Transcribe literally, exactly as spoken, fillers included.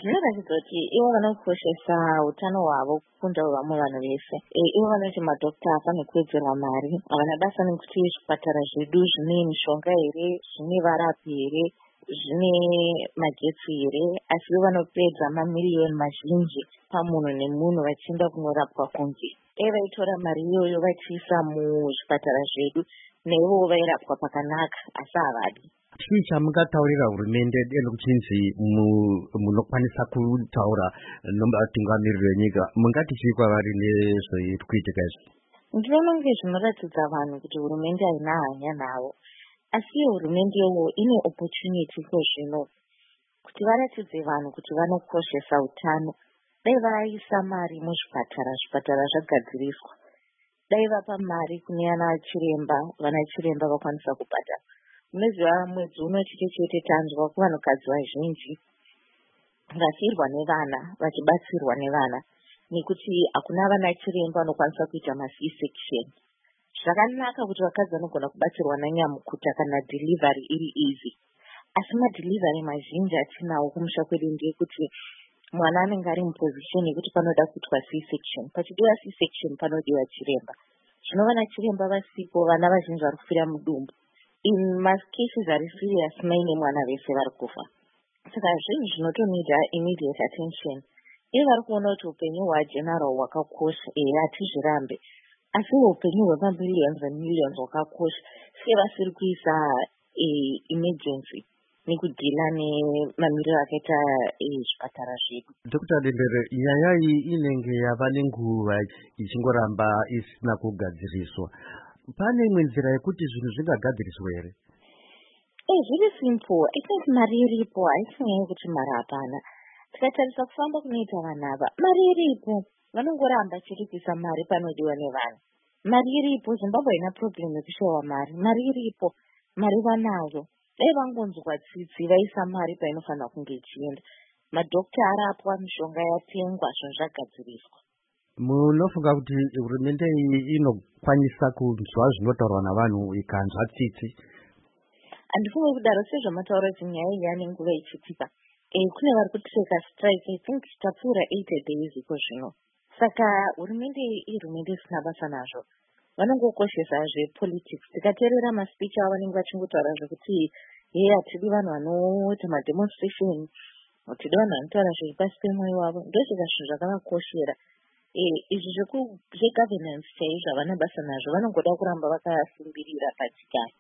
zvinoratidza kuti ivo vanokoshesa utano hwavo kukunda vamwe vanhu vese. Ivo vanoti madhokita afane kuwedzerwa mari, havana basa nekuti zvipatara zvedu zvine mishonga here, zvine varapi here, zvine magetsi here, asi ivo vanopedza mamiriyoni mazhinji pamunhu nemunhu vachienda kunorapwa kunze. Dai vaitora mari iyoyo vachiisa muzvipatara zvedu, neivo vairapwa pakanaka, asi havadi. Chii chamungataurira hurumende deni kuchinzi munokwanisa kutaura nomutungamiriri wenyika, mungati chii kwavari nezviri kuitika izvi? Ndinoona kunge zvinoratidza vanhu kuti hurumende haina hanya navo, asi hurumendewo ine opportunity kwezvino kuti varatidze vanhu kuti vanokoshesa utano. Dai vaisa mari muzvipatara, zvipatara zvagadziriswa. Dai vapa mari kune ana chiremba, vana chiremba vakwanisa kubhadhara. Munoziva mwedzi uno chete chete tanzwa kuvanhukadzi vazhinji vasirwa nevana, vachibatsirwa nevana, nekuti hakuna vana chiremba vanokwanisa kuita ma-C section. Zvakanaka kuti vakadzi vanogona kubatsirwa nanyamukuta kana delivery iri easy. Asi madelivery mazhinji atinawo kumusha kwedu ndeyekuti mwana anenge ari mupozisheni yekuti panoda kuitwa C section. Pachidiwa C section panodiwa chiremba. Zvino vana chiremba vasipo, vana vazhinji vari kufira mudumbu. In macases ari serious maine mwana vese vari kufa. Saka zvinhu zvinotonida immediate attention. Ivo vari kuona kuti upenyu hwageneral hwakakosha, eya hatizvirambe, asi upenyu hwemamillions and millions hwakakosha. Sei vasiri kuisa emergency nekudhila nemamiriro akaita zvipatara zvedu. Dokita Dendere, nyaya iyi inenge yava nenguva ichingoramba isina kugadziriswa. Pane imwe nzira yekuti zvinhu zvingagadziriswa here? Eh, zviri simple. I think mari iripo, haisi nyaya yekuti mari hapana. Tikatarisa kufamba kunoita vanhu ava, mari iripo. Vanongoramba chiri kuisa mari panodiwa nevanhu. Mari iripo, Zimbabwe haina problem yekushayiwa mari. Mari iripo, mari vanayo. Dai vangonzwa tsitsi vaisa mari painofanira kunge ichienda. Madhokita arapwa, mishonga yatengwa, zvinhu zvagadziriswa. Munofunga kuti hurumende iyi inokwanisa kunzwa zvinotaurwa navanhu ikanzwa tsitsi? Handifungi kudaro, sezvamataura kuti nyaya iyi yane nguva ichitika. Eh, kune vari kutreka strike, I think tapfuura eighty days iko zvino. Saka hurumende iyi hurumende isina basa nazvo. Vanongokoshesa zvepolitics. Tikateerera maspeech avo vanenge vachingotaura zvekuti hei hatidi vanhu vanoita mademonstration, hatidi vanhu vanotaura zviri pasi pemwoyo wavo. Ndosvika zvinhu zvakavakoshera. Izvi zvegovernance chaizvo havana basa nazvo, vanongoda kuramba vakasimbirira pachigare.